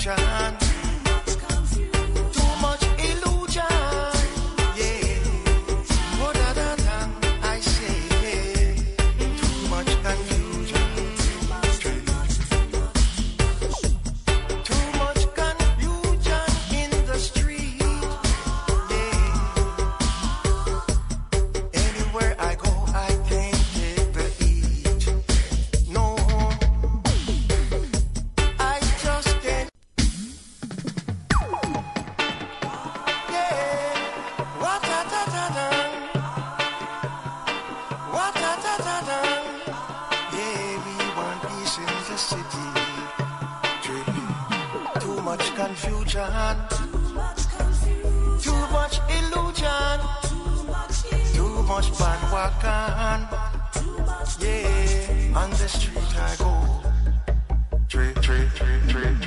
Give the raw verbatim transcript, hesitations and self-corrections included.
confusion. Too much illusion. Yeah. Oh, da, da, da. I say, yeah. Too much confusion. Too much confusion in the street. Yeah. Anywhere I go, I can't take the heat. No. I just can't. Yeah. Wa-ta-ta-ta-ta. Wa-ta-ta-ta-ta. Yeah, we want peace in the city. Too much confusion. Too much illusion. Too much bandwagon. Yeah, on the street I go. Trade, trade, trade, trade.